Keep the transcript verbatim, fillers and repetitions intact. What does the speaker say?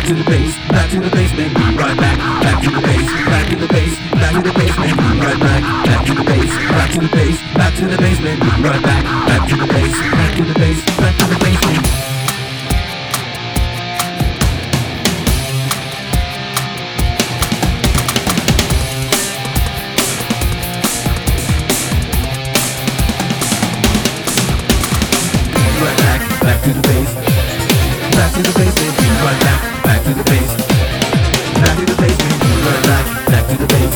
to the bass, back to the basement, be right back. Back to the bass, back to the bass, back to the basement, be right back. Back to the bass, back to the bass, back to the basement, be right back. Back to the bass, back to the bass, back to the basement. Back to the bass, back to the basement, be right back. Back to the bass, back to the basement, be right back. Back to the bass.